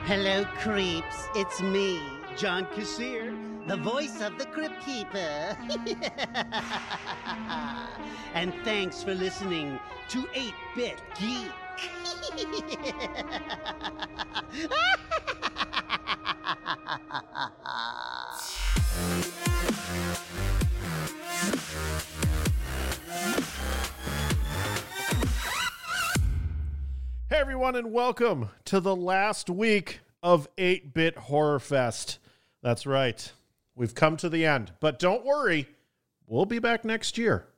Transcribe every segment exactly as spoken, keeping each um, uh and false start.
Hello, creeps. It's me, John Kassir, the voice of the Crypt Keeper. And thanks for listening to eight-Bit Geek. Hey everyone, and welcome to the last week of eight-Bit Horror Fest. That's right. We've come to the end, but don't worry, we'll be back next year.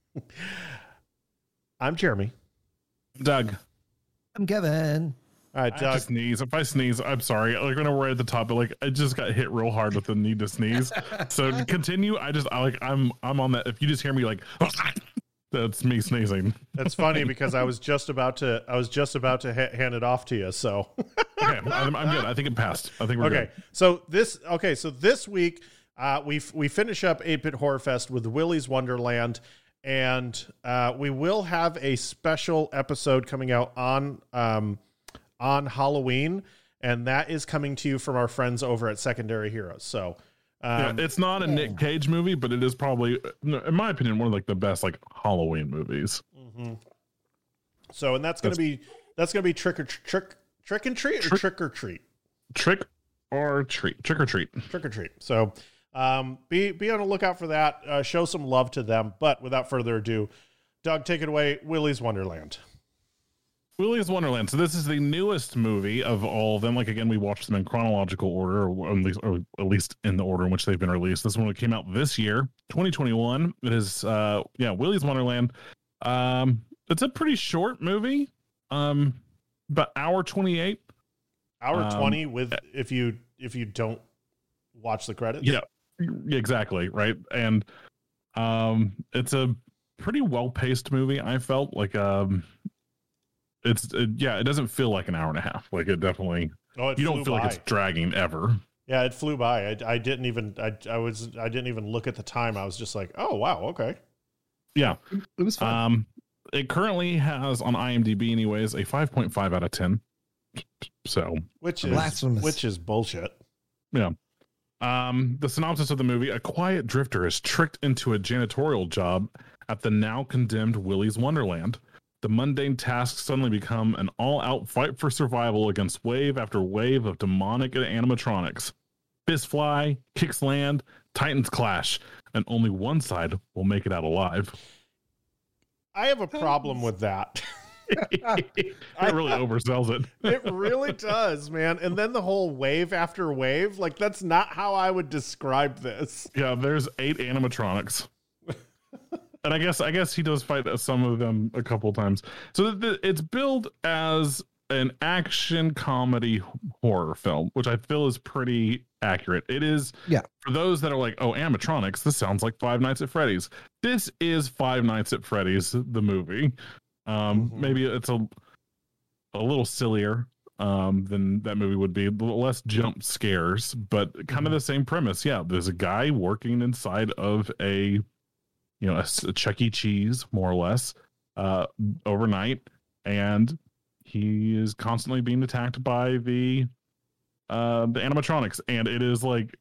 I'm Jeremy. Doug. I'm Kevin. All right, I have Doug. to sneeze. If I sneeze, I'm sorry. Like when we're at the top, but like I just got hit real hard with the need to sneeze. So to continue, I just I like I'm I'm on that. If you just hear me like that's me sneezing. That's funny because I was just about to I was just about to ha- hand it off to you. So Okay, I'm, I'm good. I think it passed. I think we're okay. good. So this okay. So this week uh, we we finish up eight-Bit Horror Fest with Willy's Wonderland, and uh, we will have a special episode coming out on um, on Halloween, and that is coming to you from our friends over at Secondary Heroes. So. Um, Yeah, it's not a Nick Cage movie, but it is probably, in my opinion, one of like the best like Halloween movies. Mm-hmm. So, and that's going to be that's going to be trick or tr- trick trick and treat or Trick- trick or treat, Trick or treat, trick or treat. trick or treat. So, um, be be on the lookout for that. Uh, show some love to them. But without further ado, Doug, take it away. Willy's Wonderland. Willy's Wonderland. So this is the newest movie of all of them. Like again, we watched them in chronological order, or at least, or at least in the order in which they've been released. This one came out this year, twenty twenty-one. It is, uh, yeah, Willy's Wonderland. Um, it's a pretty short movie, um, about hour twenty-eight. Hour Um, twenty with if you if you don't watch the credits. Yeah, exactly, right. And um, it's a pretty well-paced movie. I felt like um. It's it, yeah, it doesn't feel like an hour and a half. Like it definitely, Oh, it you flew don't feel by. like it's dragging ever. Yeah, it flew by. I, I didn't even I I was I didn't even look at the time. I was just like, oh wow, okay. Yeah. It was fun. Um, it currently has on IMDb, anyways, a five point five out of ten. So, Which is Blasphemous. which is bullshit. yeah. Um, the synopsis of the movie: a quiet drifter is tricked into a janitorial job at the now condemned Willy's Wonderland. The mundane tasks suddenly become an all-out fight for survival against wave after wave of demonic animatronics. Fists fly, kicks land, titans clash, and only one side will make it out alive. I have a problem with that. It really oversells it. It really does, man. And then the whole wave after wave, like that's not how I would describe this. Yeah, there's eight animatronics. And I guess I guess he does fight some of them a couple times. So th- th- it's billed as an action comedy horror film, which I feel is pretty accurate. It is, Yeah. for those that are like, oh, animatronics, this sounds like Five Nights at Freddy's. This is Five Nights at Freddy's, the movie. Um, Mhm. Maybe it's a a little sillier um, than that movie would be, a little less jump scares, but kind of the same premise. Yeah, there's a guy working inside of a you know, a, a Chuck E. Cheese, more or less, uh, overnight, and he is constantly being attacked by the uh, the animatronics, and it is like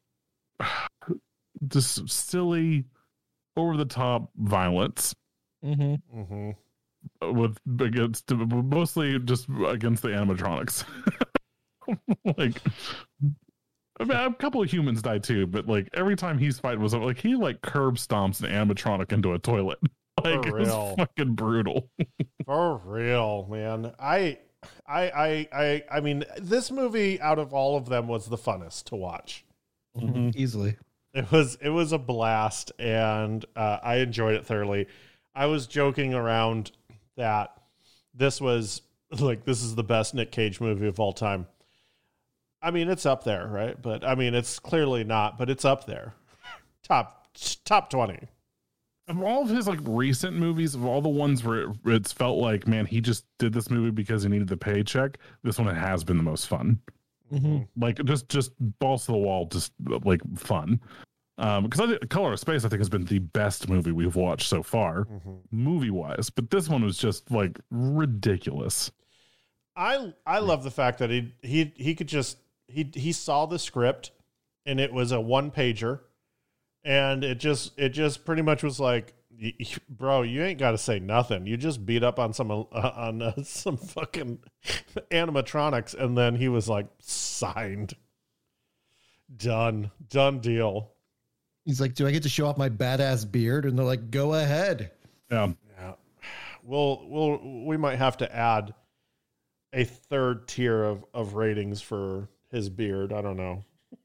just silly, over the top violence Mm-hmm. Mm-hmm. with against mostly just against the animatronics. Like. I mean, a couple of humans die too, but like every time he's fighting was like he like curb stomps an animatronic into a toilet. Like it was real. fucking brutal. For real, man. I I I I I mean, this movie out of all of them was the funnest to watch. Mhm. Easily. It was it was a blast, and uh, I enjoyed it thoroughly. I was joking around that this was like this is the best Nick Cage movie of all time. I mean, it's up there, right? But I mean, it's clearly not, but it's up there. Top top twenty. Of all of his like recent movies, of all the ones where it, it's felt like, man, he just did this movie because he needed the paycheck. This one has been the most fun. Mm-hmm. Like just just balls to the wall, just like fun. Um, because I think Color of Space, I think, has been the best movie we've watched so far, Mm-hmm. movie wise. But this one was just like ridiculous. I I love the fact that he he he could just he he saw the script and it was a one pager, and it just it just pretty much was like, bro, you ain't got to say nothing. You just beat up on some uh, on uh, some fucking animatronics, and then he was like, signed, done, done deal. He's like, do I get to show off my badass beard? And they're like, go ahead. Yeah. Yeah, we'll we'll we might have to add a third tier of of ratings for his beard. I don't know.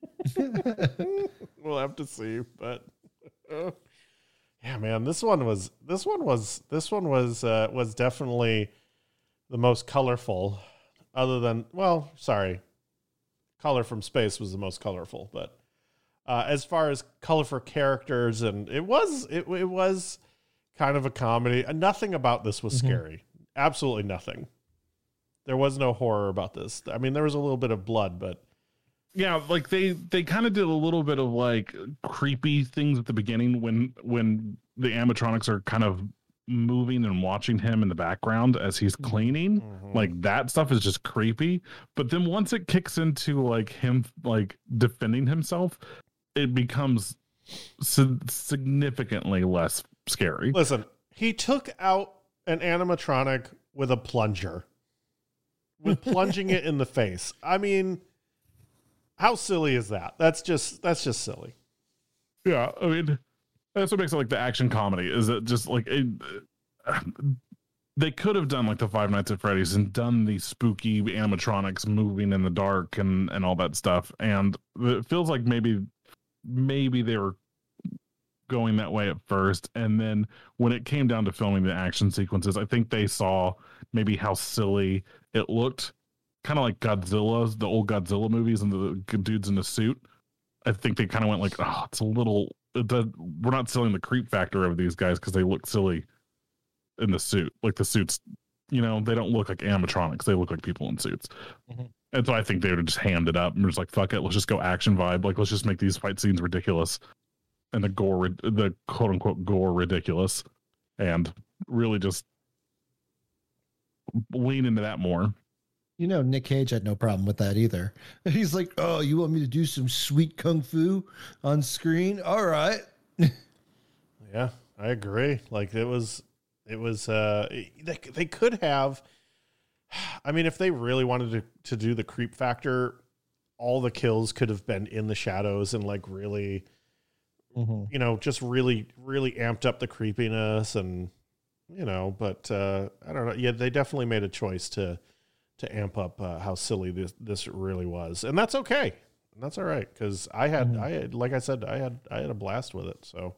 We'll have to see, but. Uh, Yeah, man, this one was this one was this one was uh, was definitely the most colorful. Other than, well, sorry, Color from Space was the most colorful, but uh, as far as color for characters, and it was it it was kind of a comedy. Nothing about this was mm-hmm. scary. Absolutely nothing. There was no horror about this. I mean, there was a little bit of blood, but. Yeah, like they they kind of did a little bit of like creepy things at the beginning when when the animatronics are kind of moving and watching him in the background as he's cleaning. Mm-hmm. Like that stuff is just creepy. But then once it kicks into like him like defending himself, it becomes si- significantly less scary. Listen, he took out an animatronic with a plunger, with plunging it in the face. I mean. How silly is that? That's just that's just silly. Yeah, I mean, that's what makes it like the action comedy. Is it just like it, uh, they could have done like the Five Nights at Freddy's and done the spooky animatronics moving in the dark and and all that stuff. And it feels like maybe maybe they were going that way at first, and then when it came down to filming the action sequences, I think they saw maybe how silly it looked. Kind of like Godzilla's, the old Godzilla movies, and the dudes in the suit. I think they kind of went like, oh, it's a little. It does, we're not selling the creep factor of these guys because they look silly in the suit. Like the suits, you know, they don't look like animatronics. They look like people in suits. Mm-hmm. And so I think they would have just hand it up and just like, fuck it, let's just go action vibe. Like, let's just make these fight scenes ridiculous, and the gore, the quote unquote gore, ridiculous, and really just lean into that more. You know, Nick Cage had no problem with that either. He's like, oh, you want me to do some sweet kung fu on screen? All right. Yeah, I agree. Like it was, it was, uh, they, they could have, I mean, if they really wanted to, to do the creep factor, all the kills could have been in the shadows and like really, mm-hmm. you know, just really, really amped up the creepiness and, you know, but uh, I don't know. Yeah, they definitely made a choice to, to amp up uh, how silly this this really was, and that's okay. And that's all right because I had mm-hmm. I had like I said I had I had a blast with it. So,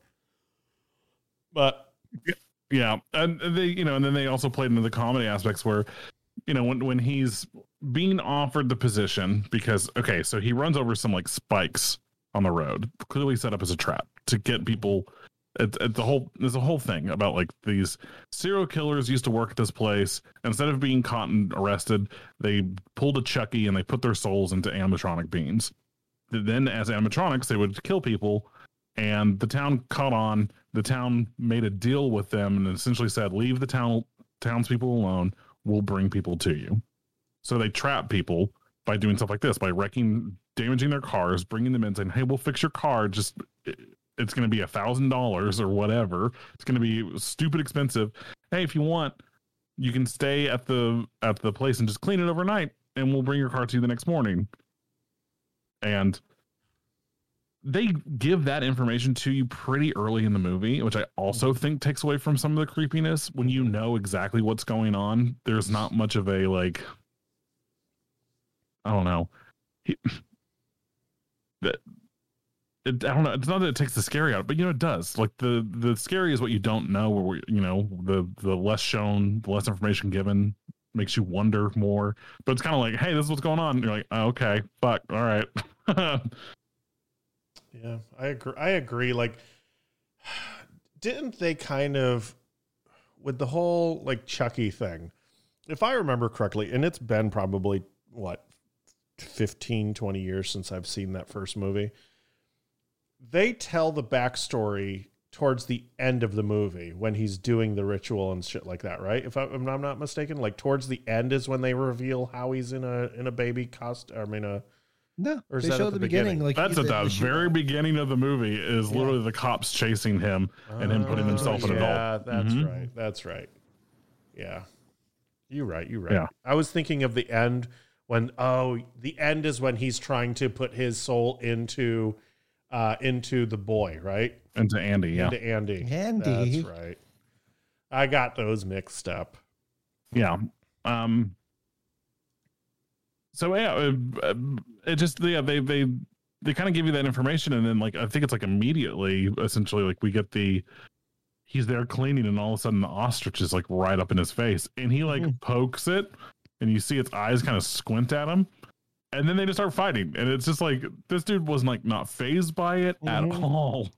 but yeah, and they you know, and then they also played into the comedy aspects where, you know, when when he's being offered the position because okay, so he runs over some like spikes on the road, clearly set up as a trap to get people. It's, it's the whole there's a whole thing about like these serial killers used to work at this place. Instead of being caught and arrested, they pulled a Chucky and they put their souls into animatronic beings. Then as animatronics, they would kill people, and the town caught on. The town made a deal with them and essentially said, leave the town townspeople alone. We'll bring people to you. So they trap people by doing stuff like this, by wrecking, damaging their cars, bringing them in, saying, hey, we'll fix your car. Just it's going to be a thousand dollars or whatever. It's going to be stupid expensive. Hey, if you want, you can stay at the at the place and just clean it overnight, and we'll bring your car to you the next morning. And they give that information to you pretty early in the movie, which I also think takes away from some of the creepiness. When you know exactly what's going on, there's not much of a like, I don't know. He, that it, I don't know. It's not that it takes the scary out, but you know it does. Like the the scary is what you don't know, or you know the the less shown, the less information given makes you wonder more. But it's kind of like, hey, this is what's going on. And you're like, oh, okay, fuck, all right. Yeah, I agree. I agree. Like, didn't they kind of, with the whole like Chucky thing, if I remember correctly, and it's been probably what, fifteen, twenty years since I've seen that first movie. They tell the backstory towards the end of the movie when he's doing the ritual and shit like that, right? If, I, if I'm not mistaken, like towards the end is when they reveal how he's in a in a baby costume. I mean, a No, or is they that show at the, the beginning. beginning? Like That's he's at the the- very beginning of the movie is Yeah. literally the cops chasing him and him putting himself in a doll. Yeah, that's Mhm. right. That's right. Yeah, you're right. You're right. Yeah. I was thinking of the end when oh, the end is when he's trying to put his soul into uh into the boy, right? Into Andy, yeah. Into Andy. Andy. That's right. I got those mixed up. Yeah. Um so yeah, uh, uh, it just yeah, they they they kind of give you that information, and then like I think it's like immediately essentially like we get the he's there cleaning, and all of a sudden the ostrich is like right up in his face, and he like Mhm. pokes it, and you see its eyes kind of squint at him, and then they just start fighting, and it's just like this dude was like not phased by it Mhm. at all.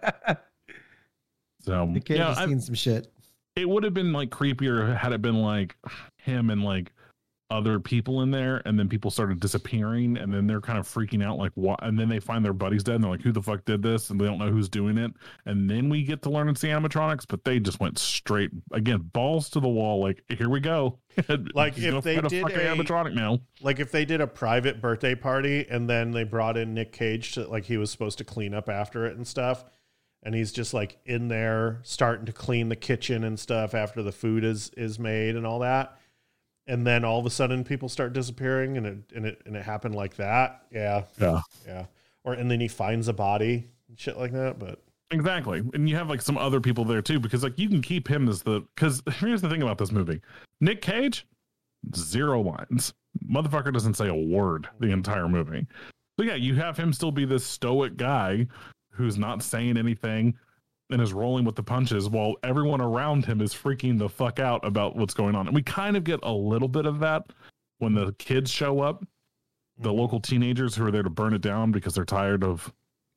So The kid yeah, has I- seen some shit. it would have been like creepier had it been like him and like other people in there, and then people started disappearing, and then they're kind of freaking out like what, and then they find their buddies dead, and they're like, who the fuck did this, and they don't know who's doing it, and then we get to learn it's the animatronics, but they just went straight again balls to the wall, like here we go. Like, He's if gonna they fight a did fucking a- animatronic now. Like if they did a private birthday party and then they brought in Nick Cage to like he was supposed to clean up after it and stuff, and he's just like in there starting to clean the kitchen and stuff after the food is is made and all that, and then all of a sudden people start disappearing, and it and it and it happened like that. Yeah, Yeah, yeah. Or and then he finds a body and shit like that. But exactly. And you have like some other people there too, because like you can keep him as the, because here's the thing about this movie. Nick Cage, zero lines. Motherfucker doesn't say a word the entire movie. So yeah, you have him still be this stoic guy who's not saying anything and is rolling with the punches while everyone around him is freaking the fuck out about what's going on. And we kind of get a little bit of that when the kids show up, the local teenagers who are there to burn it down because they're tired of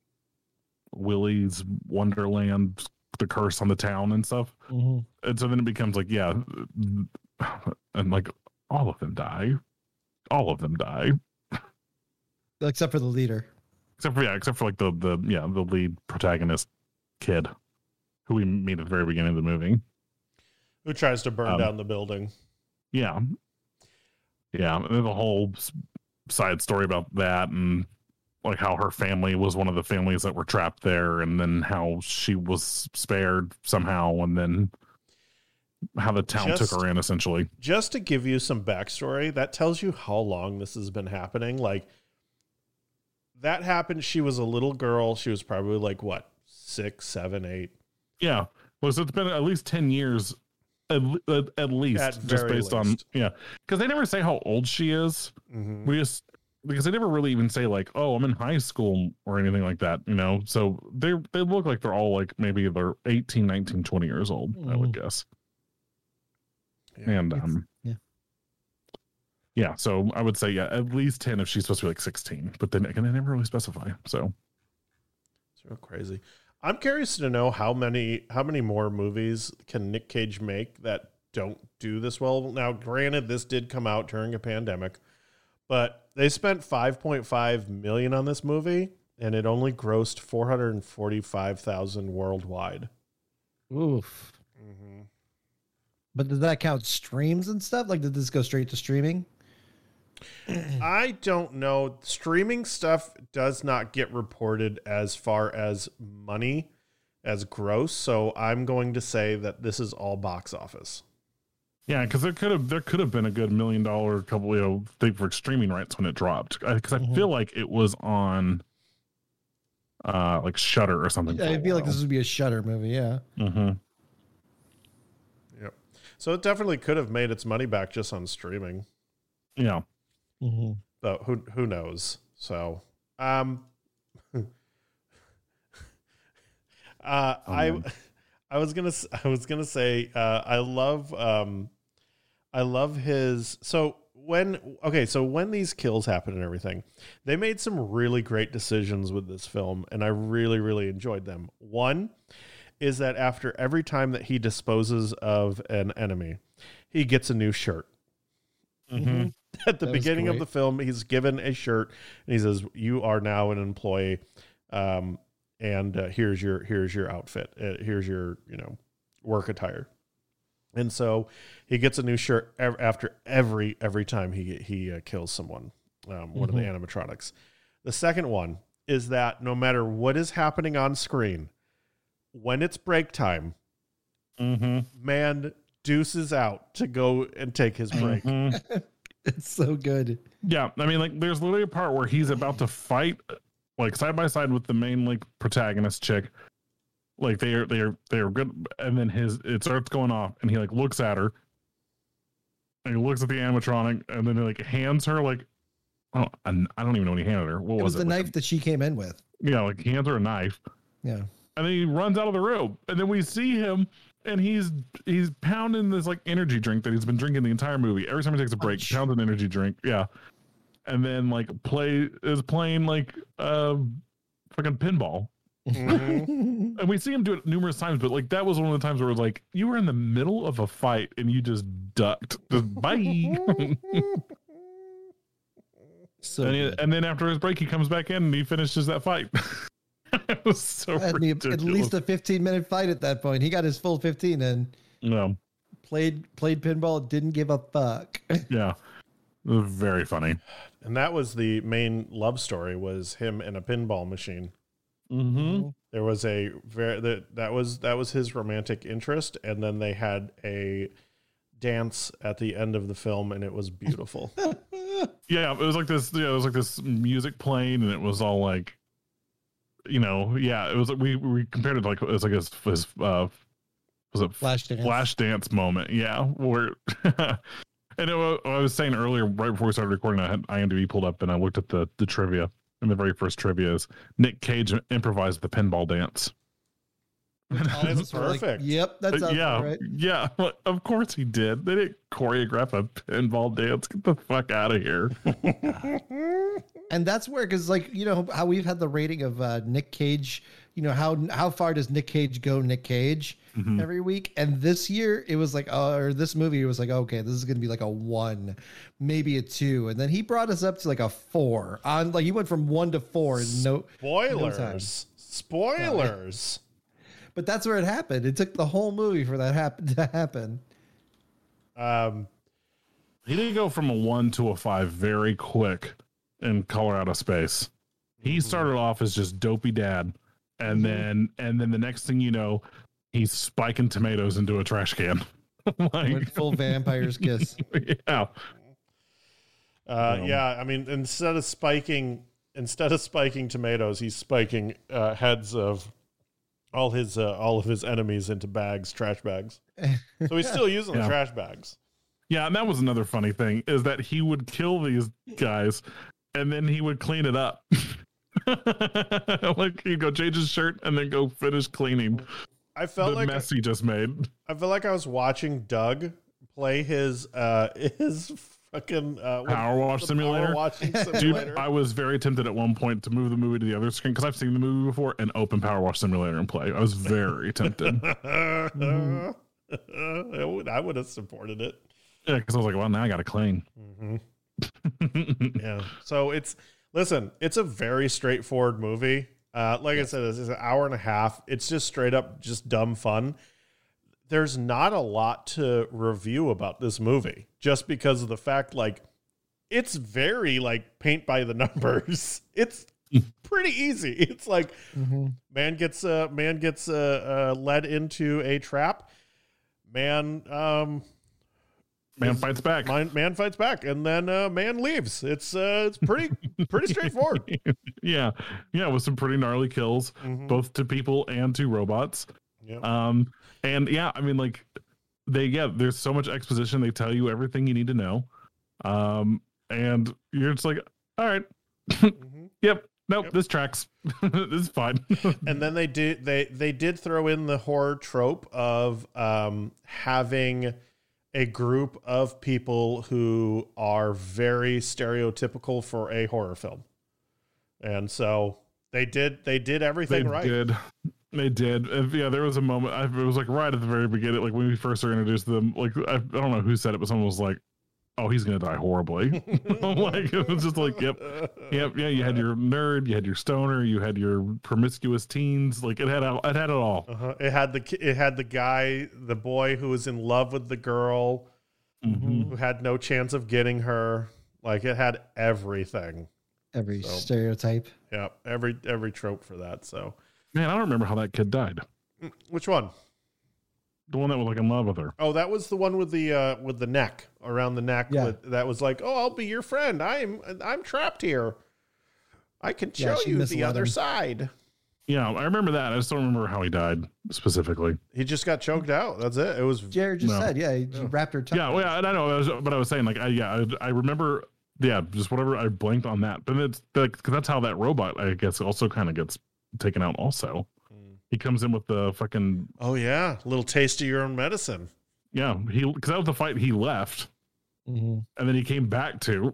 Willy's Wonderland, the curse on the town and stuff. Mhm. And so then it becomes like, yeah, and like all of them die. All of them die. Except for the leader. Except for yeah, except for like the the yeah, the lead protagonist kid who we meet at the very beginning of the movie. who tries to burn Um, down the building? Yeah. Yeah. And there's a whole s- side story about that, and like how her family was one of the families that were trapped there, and then how she was spared somehow, and then how the town Just- took her in essentially. Just to give you some backstory, that tells you how long this has been happening. Like that happened. She was a little girl. She was probably like what, six, seven, eight. Yeah. Well, so it's been at least ten years, at, at, at least, At just very based on, least. yeah. Because they never say how old she is. Mm-hmm. We just, because they never really even say, like, oh, I'm in high school or anything like that, you know? So they they look like they're all like maybe they're eighteen, nineteen, twenty years old, I would guess. Yeah. And, It's- um, yeah. yeah. So I would say, yeah, at least ten if she's supposed to be like sixteen, but then again, they never really specify. So, It's real crazy. I'm curious to know how many how many more movies can Nick Cage make that don't do this well. Now, granted, this did come out during a pandemic, but they spent five point five million on this movie, and it only grossed four hundred forty-five thousand worldwide. Oof. Mm-hmm. But does that count streams and stuff? Like, did this go straight to streaming? I don't know. Streaming stuff does not get reported as far as money, as gross. So I'm going to say that this is all box office. yeah, because there could have there could have been a good million dollar couple, you know, thing for streaming rights when it dropped. Because I Mhm. feel like it was on uh like Shutter or something. I feel like this would be a Shudder movie. Yeah. Mm-hmm. Yep. So it definitely could have made its money back just on streaming. Yeah. Mm-hmm. But who who knows? So, um, uh, I man. I was gonna s- I was gonna say uh, I love um, I love his so when okay so when these kills happen and everything, they made some really great decisions with this film, and I really really enjoyed them. One is that after every time that he disposes of an enemy, he gets a new shirt. Mm-hmm. At the That was beginning of great. the film, he's given a shirt and he says, "You are now an employee." Um, and uh, here's your here's your outfit. Uh, here's your you know work attire. And so he gets a new shirt ev- after every every time he he uh, kills someone, um, one Mm-hmm. of the animatronics. The second one is that no matter what is happening on screen, when it's break time, Mm-hmm. man deuces out to go and take his break. Mm-hmm. It's so good. Yeah, I mean, like, there's literally a part where he's about to fight, like, side by side with the main, like, protagonist chick. Like, they are, they are, they are good. And then his, it starts going off, and he, like, looks at her, and he looks at the animatronic, and then he, like, hands her, like, oh, I don't even know what he handed her. What It was, was it? the Like, knife that she came in with. yeah, like, he hands her a knife, Yeah. and then he runs out of the room, and then we see him, and he's he's pounding this like energy drink that he's been drinking the entire movie. Every time he takes a break, he pounds an energy drink. Yeah, and then like play is playing like uh fucking pinball, Mhm. and we see him do it numerous times. But like that was one of the times where it was like you were in the middle of a fight and you just ducked. Just bye. So and, he- good. and then after his break, he comes back in and he finishes that fight. It was so Had me at ridiculous. least a fifteen minute fight at that point. He got his full fifteen and no. played played pinball. Didn't give a fuck. Yeah, it was very funny. And that was the main love story, was him in a pinball machine. Mm-hmm. There was a very that that was that was his romantic interest, and then they had a dance at the end of the film, and it was beautiful. Yeah, it was like this. Yeah, it was like this music playing, and it was all like, you know, yeah, it was. We we compared it to like it was like his, his uh, was it Flash dance. flash dance moment? Yeah, where. And it, wa- I was saying earlier, right before we started recording, I had IMDb pulled up, and I looked at the the trivia. And the very first trivia is Nick Cage improvised the pinball dance. It's So, like, perfect. yep, that sounds yeah, right. yeah. Well, of course he did. They didn't choreograph a pinball dance. Get the fuck out of here. And that's where, because like you know how we've had the rating of uh, Nick Cage. You know how how far does Nick Cage go? Nick Cage Mhm. every week, and this year it was like, uh, or this movie it was like, okay, this is gonna be like a one, maybe a two, and then he brought us up to like a four. On like he went from one to four in no Spoilers. No time. Spoilers. But that's where it happened. It took the whole movie for that happen to happen. Um, He did go from a one to a five very quick in Colorado Space. He started off as just dopey dad, and Mhm. then and then the next thing you know, he's spiking tomatoes into a trash can. Went Like, full vampire's kiss. yeah, uh, Um, yeah, I mean, instead of spiking, instead of spiking tomatoes, he's spiking uh, heads of all his uh, all of his enemies into bags, trash bags. So he's still using the Yeah. trash bags. yeah, and that was another funny thing is that he would kill these guys, and then he would clean it up. Like he'd go change his shirt and then go finish cleaning I felt the like mess he just made. I felt like I was watching Doug play his uh, his fucking uh, what- Power Wash the Simulator. Power washing Dude, simulator. I was very tempted at one point to move the movie to the other screen because I've seen the movie before and open Power Wash Simulator and play. I was very tempted. I would I would have supported it. Yeah, because I was like, well, now I got to clean. Yeah. So it's listen, it's a very straightforward movie. Uh, like I said, it's an hour and a half. It's just straight up just dumb fun. There's not a lot to review about this movie just because of the fact like it's very like paint by the numbers. It's pretty easy. It's like Mhm. man gets uh man gets uh, uh led into a trap. Man um Man fights back. Man, man fights back, and then uh, man leaves. It's uh, it's pretty pretty straightforward. yeah, yeah, with some pretty gnarly kills, Mhm. both to people and to robots. Yep. Um, and yeah, I mean, like they, yeah, there's so much exposition. They tell you everything you need to know. Um, and you're just like, all right, Mhm. yep, nope, Yep. this tracks. This is fine. And then they did they they did throw in the horror trope of um, having a group of people who are very stereotypical for a horror film, and so they did they did everything they right. did. They did. And yeah, there was a moment. I, it was like right at the very beginning, like when we first were introduced to them. Like I, I don't know who said it, but someone was like, oh, he's gonna die horribly. Like it was just like, yep, yep, yeah. You had your nerd, you had your stoner, you had your promiscuous teens. Like it had, it had it all. Uh-huh. It had the ki- it had the guy, the boy who was in love with the girl, Mm-hmm. who had no chance of getting her. Like it had everything. Every So- stereotype. Yeah, every every trope for that. So, Man, I don't remember how that kid died. which one? The one that was like in love with her. Oh, that was the one with the uh, with the neck around the neck. Yeah. With, that was like, oh, I'll be your friend. I'm I'm trapped here. I can Yeah, show she you the misled other him. side. Yeah, I remember that. I just don't remember how he died specifically. He just got choked out. That's it. It was Jared just No. said, yeah, he wrapped her tongue. Yeah, well, yeah, and I know, I was, but I was saying like, I, yeah, I, I remember, yeah, just whatever. I blanked on that, but it's like, cause that's how that robot, I guess, also kind of gets taken out. Also, he comes in with the fucking oh yeah, a little taste of your own medicine. yeah. He because that was the fight he left, Mhm. and then he came back to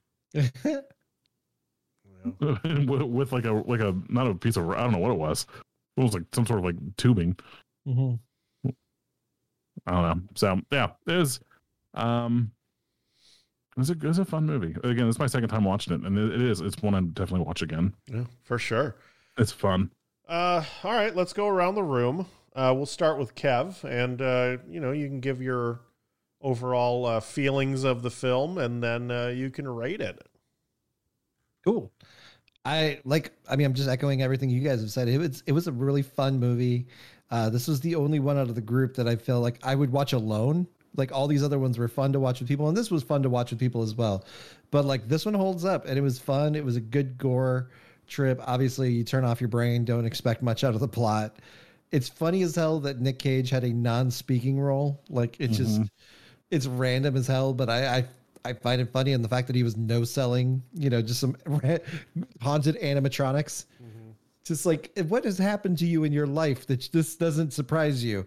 with, with like a like a not a piece of I don't know what it was. It was like some sort of like tubing. Mhm. I don't know. So yeah, it was um it was a it was a fun movie. Again, it's my second time watching it, and it, it is. It's one I'd definitely watch again. Yeah, for sure. It's fun. Uh, all right, let's go around the room. Uh, we'll start with Kev, and uh, you know, you can give your overall uh, feelings of the film, and then uh, you can rate it. Cool. I like. I mean, I'm just echoing everything you guys have said. It was it was a really fun movie. Uh, this was the only one out of the group that I feel like I would watch alone. Like all these other ones were fun to watch with people, and this was fun to watch with people as well. But like this one holds up, and it was fun. It was a good gore trip. Obviously, you turn off your brain, don't expect much out of the plot. It's funny as hell that Nick Cage had a non-speaking role. Like it's just, it's random as hell. But I, I, I find it funny, and the fact that he was no selling, you know, just some haunted animatronics. Just like, what has happened to you in your life that this doesn't surprise you?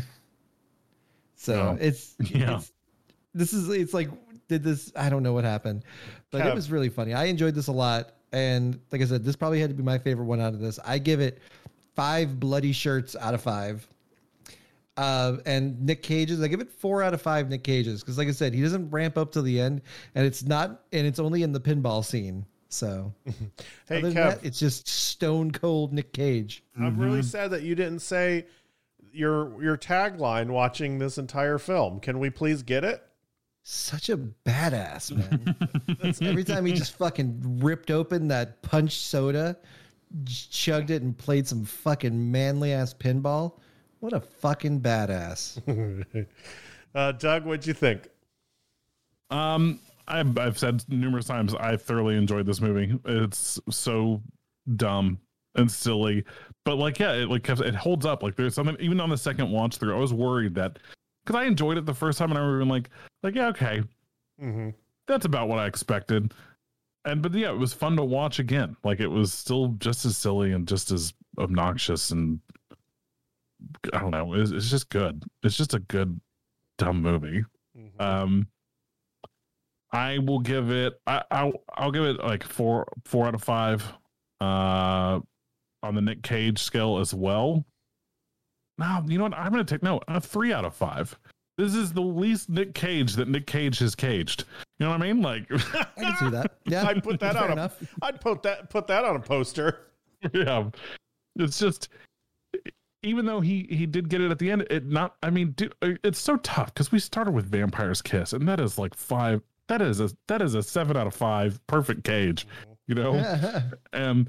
So Oh, it's, yeah. it's, this is, it's like, did this, I don't know what happened, but Kev. it was really funny. I enjoyed this a lot. And like I said, this probably had to be my favorite one out of this. I give it five bloody shirts out of five. Uh, and Nick Cage's, I give it four out of five Nick Cage's. Cause like I said, he doesn't ramp up to the end, and it's not, and it's only in the pinball scene. So Hey, other than Kev, that, it's just stone cold Nick Cage. I'm really sad that you didn't say your your tagline watching this entire film. Can we please get it? Such a badass, man. That's every time he just fucking ripped open that punch soda, j- chugged it, and played some fucking manly ass pinball. What a fucking badass. uh, Doug, what'd you think? Um, I've, I've said numerous times I thoroughly enjoyed this movie. It's so dumb and silly, but like yeah, it like it holds up. Like there's something even on the second watch through. I was worried that because I enjoyed it the first time, and I remember like like yeah, okay, Mm-hmm. that's about what I expected. And but yeah, it was fun to watch again. Like it was still just as silly and just as obnoxious, and I don't know. It's, it's just good. It's just a good dumb movie. Mm-hmm. Um, I will give it. I, I'll I'll give it like four four out of five. Uh, on the Nick Cage scale as well. Now you know what? I'm gonna take no a three out of five. This is the least Nick Cage that Nick Cage has caged. You know what I mean? Like, I can see that. Yeah, I'd put that fair on a, enough. I'd put that put that on a poster. yeah, it's just. Even though he he did get it at the end, it not. I mean, dude, it's so tough because we started with Vampire's Kiss, and that is like five. That is a that is a seven out of five, perfect Cage. You know, and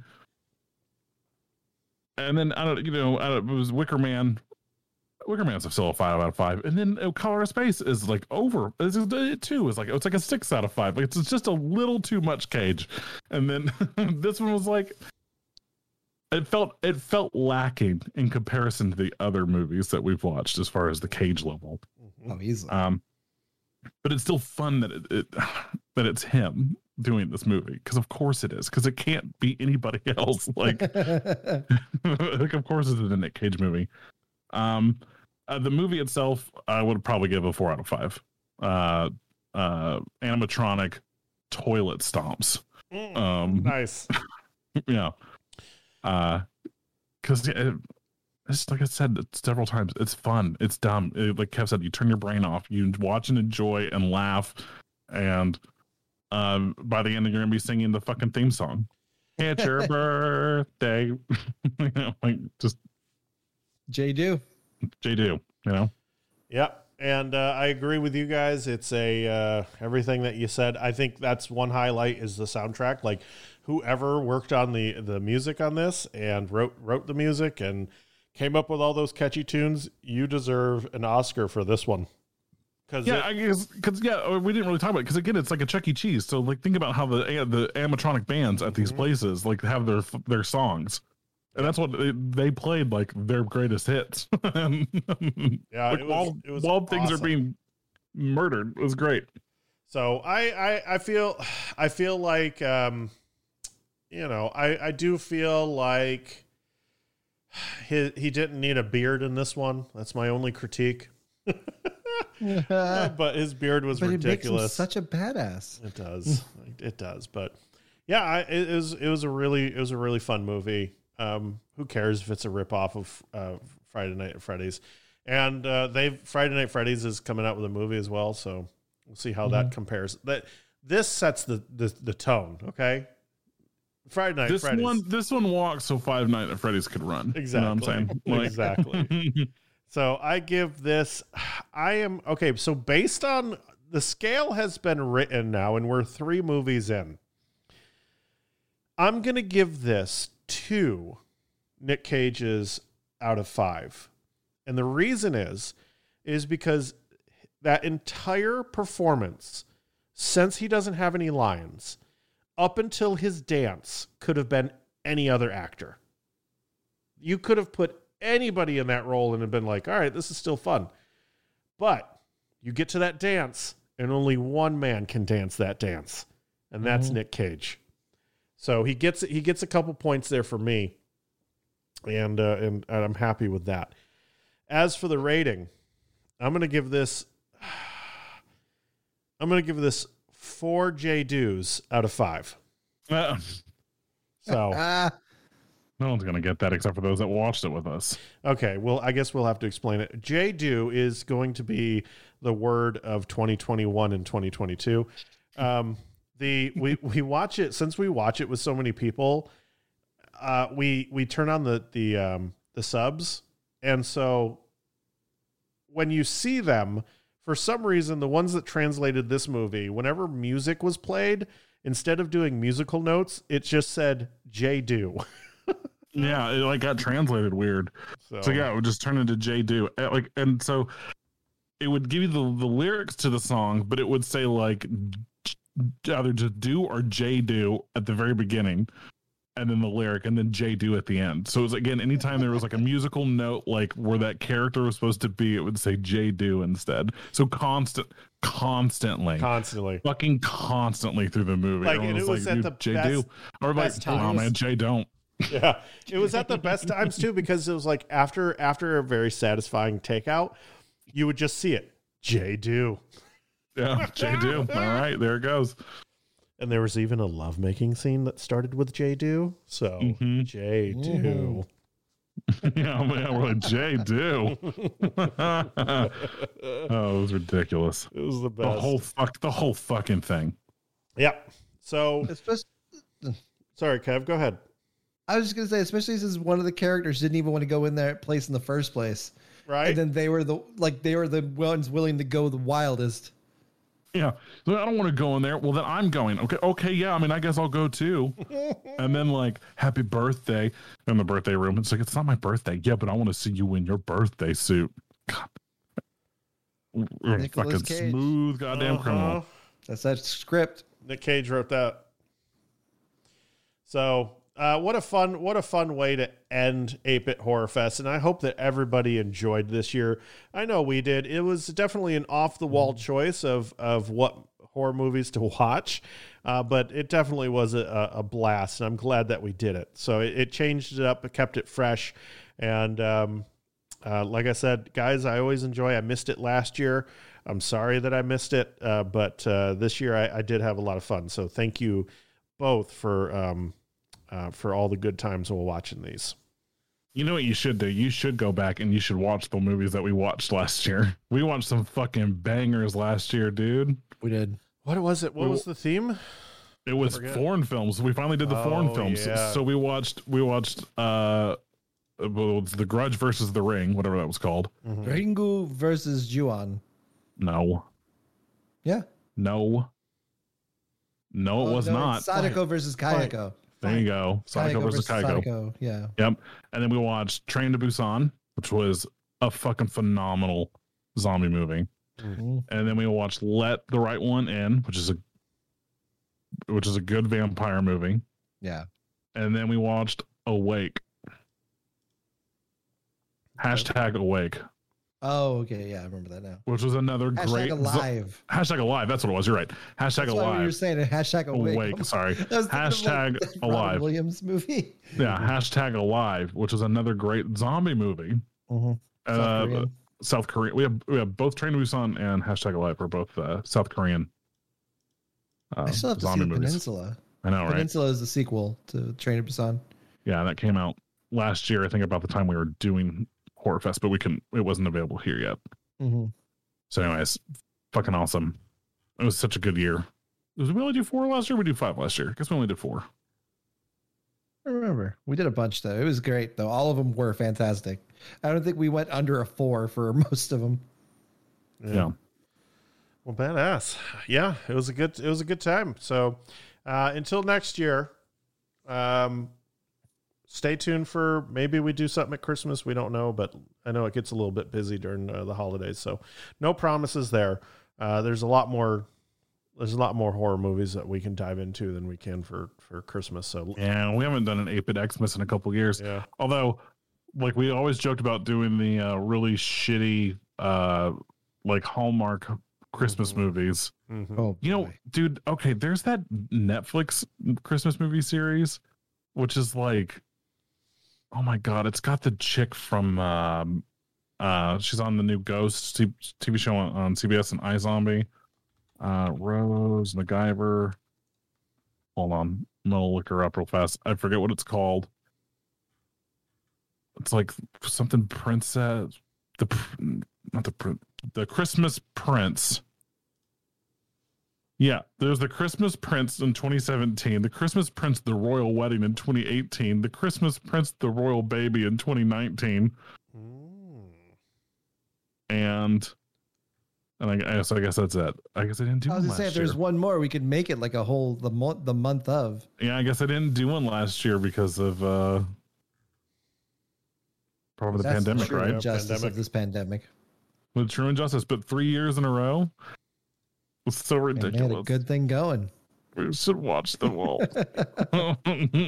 and then I don't. You know, I don't, it was Wicker Man. Wicker Man's still a five out of five, and then uh, Color of Space is like over. It's it too is like it's like a six out of five. Like it's just a little too much Cage, and then this one was like. It felt it felt lacking in comparison to the other movies that we've watched as far as the Cage level. Oh, easily. Um, but it's still fun that it, it that it's him doing this movie because of course it is because it can't be anybody else. Like, like of course it's a Nick Cage movie. Um, uh, the movie itself, I would probably give a four out of five. Uh, uh, animatronic toilet stomps. Mm, Um, nice. yeah. Uh, because it, it's like I said several times, it's fun, it's dumb. It, like Kev said, you turn your brain off, you watch and enjoy and laugh, and um, by the end, you're gonna be singing the fucking theme song. It's your birthday, you know, like just Jay Do. Jay Do, you know. Yep. And uh, I agree with you guys. It's a uh, everything that you said. I think that's one highlight is the soundtrack. Like whoever worked on the the music on this and wrote wrote the music and came up with all those catchy tunes, you deserve an Oscar for this one. Cause yeah, it, I guess because yeah, we didn't really talk about it because again, it's like a Chuck E. Cheese. So like, think about how the the animatronic bands at these Mhm. places like have their their songs, and that's what they, they played like their greatest hits. yeah, like, it was, while it was while things are awesome. being murdered, it was great. So I, I, I feel, I feel like, um, you know, I, I do feel like he, he didn't need a beard in this one. That's my only critique. But his beard was But it makes him ridiculous. such a badass. It does. It does. But yeah, I, it was, it was a really, it was a really fun movie. Um, who cares if it's a ripoff of, uh, Friday Night at Freddy's, and, uh, they've Friday Night Freddy's is coming out with a movie as well. So we'll see how that compares. That this sets the, the, the tone. Okay. Friday Night This Freddy's. one, this one walks so Five Nights at Freddy's could run. Exactly. You know what I'm saying? Like- Exactly. So I give this, I am, okay, so based on, the scale has been written now, and we're three movies in. I'm going to give this two Nick Cages out of five. And the reason is, is because that entire performance, since he doesn't have any lines, up until his dance, could have been any other actor. You could have put anybody in that role and have been like, all right, this is still fun. But you get to that dance and only one man can dance that dance. And that's Mhm. Nick Cage. So he gets, he gets a couple points there for me. And, uh, and, and I'm happy with that. As for the rating, I'm going to give this, I'm going to give this four J Doos out of five. Uh, So, Ah, no one's gonna get that except for those that watched it with us. okay, well, I guess we'll have to explain it. J-Do is going to be the word of twenty twenty-one and twenty twenty-two. Um, the we we watch it since we watch it with so many people. Uh, we we turn on the the um, the subs, and so when you see them, for some reason, the ones that translated this movie, whenever music was played, instead of doing musical notes, it just said J-Do. Yeah, it like got translated weird. So, So yeah, it would just turn into J Do. Uh, Like, and so it would give you the, the lyrics to the song, but it would say like either just do or J Do at the very beginning, and then the lyric, and then J Do at the end. So it was again, anytime there was like a musical note, like where that character was supposed to be, it would say J Do instead. So constant, constantly. constantly. Fucking constantly through the movie. Like, Everyone and it was at "Dude, the J best- Do," or like, best oh times. man, J don't. Yeah, it was at the best times too, because it was like after after a very satisfying takeout, you would just see it, J Do, Yeah, J Do. All right, there it goes. and there was even a lovemaking scene that started with J Do. So Mhm. J Do. Yeah, man, we're like, J Do. Oh, it was ridiculous. It was the The best. whole fuck, the whole fucking thing. Yep. So especially, sorry, Kev, go ahead. I was just gonna say, especially since one of the characters didn't even want to go in that place in the first place, Right? and then they were the like they were the ones willing to go the wildest. Yeah, so I don't want to go in there. Well, then I'm going. Okay, okay, yeah. I mean, I guess I'll go too. And then like, happy birthday in the birthday room. It's like, it's not my birthday. Yeah, but I want to see you in your birthday suit. God, Nicolas fucking Cage. smooth goddamn Uh-huh. criminal. That's that script. Nick Cage wrote that. So, uh, what a fun, what a fun way to end eight bit Horror Fest, and I hope that everybody enjoyed this year. I know we did. It was definitely an off the wall choice of of what horror movies to watch, uh, but it definitely was a, a blast, and I'm glad that we did it. So it, it changed it up, it kept it fresh, and um, uh, like I said, guys, I always enjoy. I missed it last year. I'm sorry that I missed it, uh, but uh, this year I, I did have a lot of fun. So thank you both for um, uh, for all the good times while watching these. You know what you should do? You should go back and you should watch the movies that we watched last year. We watched some fucking bangers last year, dude. We did. What was it? What We- was the theme? It was forget. foreign films. We finally did the foreign Oh, films. yeah. So we watched we watched uh well, it's The Grudge versus The Ring, whatever that was called. Mhm. Ringu versus Juon. No. Yeah. No. No, it Oh, was no, not. it's Sadako versus Fine. Kayako. There you go. Sadako versus Kaiko. Sadako. Yeah. Yep. And then we watched Train to Busan, which was a fucking phenomenal zombie movie. Mhm. And then we watched Let the Right One In, which is a which is a good vampire movie. Yeah. And then we watched Awake. Hashtag Awake, Oh, okay. Yeah, I remember that now. which was another Hashtag great zo- alive. hashtag alive. That's what it was. You're right. Hashtag That's why you were alive. saying it. Hashtag awake. Awake. Sorry. That was thinking of, Hashtag like, Robin alive. Williams movie. Yeah. Hashtag alive, which was another great zombie movie. Mhm. South Uh, Korean. South Korea. We have we have both Train to Busan and Hashtag Alive are both uh, South Korean. Um, I still have to see zombie the movies. Peninsula. I know, right? Peninsula is the sequel to Train to Busan. Yeah, that came out last year. I think about the time we were doing Horror Fest, but we can. It wasn't available here yet. Mm-hmm. So, anyways, fucking awesome. It was such a good year. Did we only do four last year? Or we do five last year. I guess we only did four. I remember. We did a bunch, though. It was great, though. All of them were fantastic. I don't think we went under a four for most of them. Yeah. Well, badass. Yeah, it was a good. It was a good time. So, uh, until next year, um, stay tuned for maybe we do something at Christmas. We don't know, but I know it gets a little bit busy during uh, the holidays. So, no promises there. Uh, there's a lot more. There's a lot more horror movies that we can dive into than we can for for Christmas. So, Yeah, we haven't done an eight-bit Xmas in a couple years. yeah, Although, like we always joked about doing the uh, really shitty, uh, like Hallmark Christmas Mhm. movies. Mhm. Oh, You know, boy. dude, okay, there's that Netflix Christmas movie series, which is like, oh my God, it's got the chick from, um, uh, she's on the new Ghost T V show on, on C B S and iZombie. Uh, Rose MacGyver. Hold on, I'm gonna look her up real fast. I forget what it's called. It's like something princess, the pr- not the prin- the Christmas Prince. Yeah, there's the Christmas Prince in twenty seventeen, the Christmas Prince the Royal Wedding in twenty eighteen, the Christmas Prince the Royal Baby in twenty nineteen, Mm. and and I guess I guess that's it. I guess I didn't do I was one gonna say, last if there's year. one more, we could make it like a whole the month the month of. Yeah, I guess I didn't do one last year because of uh probably the That's pandemic, true right? injustice Pandemic. of this pandemic. With True Injustice, but three years in a row was so And they had a ridiculous. good thing going. We should watch them all. Oh,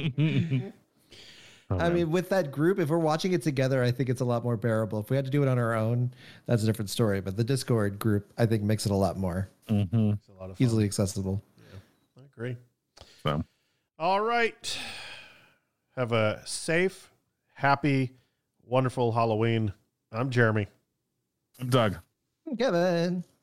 I man. mean, with that group, if we're watching it together, I think it's a lot more bearable. If we had to do it on our own, that's a different story. But the Discord group, I think, makes it a lot more Mhm. It's a lot of fun. easily accessible. I agree. So. All right. Have a safe, happy, wonderful Halloween. I'm Jeremy. I'm Doug. Kevin.